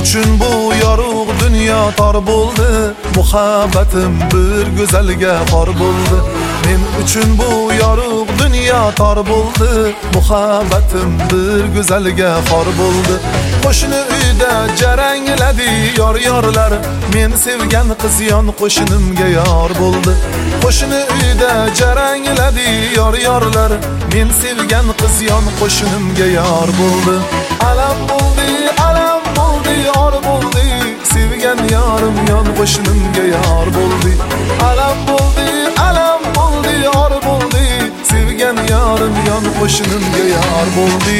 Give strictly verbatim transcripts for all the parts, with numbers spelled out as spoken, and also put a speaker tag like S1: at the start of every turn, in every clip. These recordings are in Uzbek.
S1: uchun bu yorug' dunyo tor bo'ldi, muhabbatim bir go'zalga xor bo'ldi. Men uchun bu yorug' dunyo tor bo'ldi, muhabbatim bir go'zalga xor bo'ldi. Qo'shni uyda jarangladi yor-yorlar, men sevgan qiz yon qo'shnimga yor bo'ldi. Qo'shni uyda jarangladi yor-yorlar, men sevgan qiz yon qo'shnimga yor bo'ldi. Alam bo'ldi, alam bo'ldi, yor bo'ldi, sevgan yorim yon qo'shnimga yor bo'ldi. Alam bo'ldi, alam bo'ldi, yor bo'ldi, sevgan yorim yon qo'shnimga yor bo'ldi.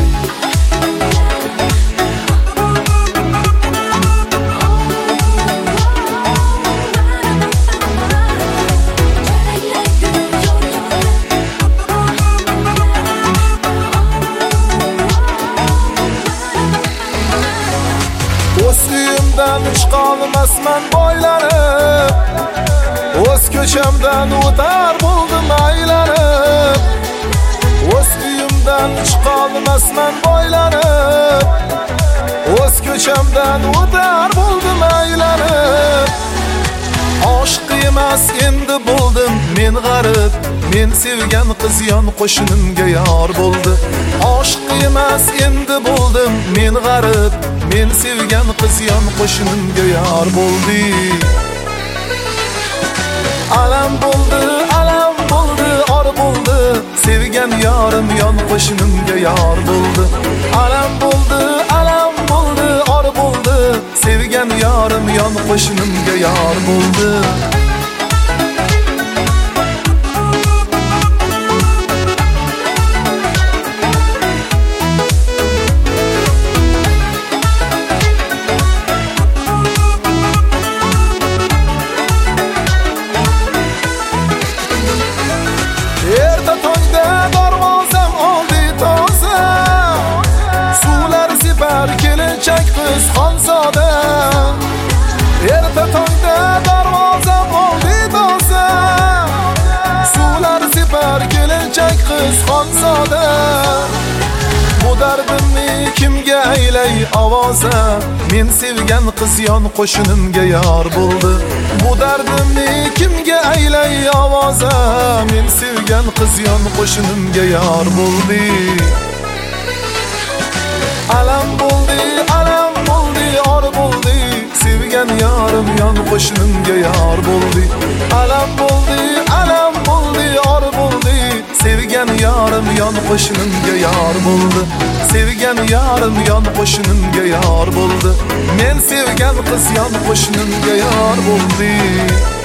S1: O'zimdan chiqolmasman boylanib, o'z ko'chamdan o'tar bo'ldim aylanib. O'z uyimdan chiqolmasman boylanib, o'z ko'chamdan o'tar bo'ldim aylanib. Oshiq emas endi bo'ldim men g'arib, men sevgan qiz yon qo'shnimga yor bo'ldi. Oshiq emas endi bo'ldim men g'arib, men sevgan qiz yon qo'shnimga yor bo'ldi. Alam bo'ldi, alam bo'ldi, or bo'ldi, sevgan yorim yon qo'shnimga yor bo'ldi. Alam bo'ldi, alam bo'ldi, or bo'ldi, sevgan yorim yon qo'shnimga yor bo'ldi. Erta tongda darvozam oldi toza, suvlar separ kelinchak qiz xonzoda. Erta tongda darvozam oldi toza, suvlar separ kelinchak qiz xonzoda. Bu dardimni kimga aylay ovoza, men sevgan qiz yon qo'shnimga yor bo'ldi. Bu dardimni kimga aylay ovoza, men sevgan qiz yon qo'shnimga yor bo'ldi. Alam bo'ldi, alam bo'ldi, or bo'ldi, sevgan yorim yon qo'shnimga yor bo'ldi. Alam bo'ldi, alam bo'ldi, or bo'ldi, sevgan yorim yon qo'shnimga yor bo'ldi. Sevgan yorim yon qo'shnimga yor bo'ldi. Men sevgan qiz yon qo'shnimga yor bo'ldi.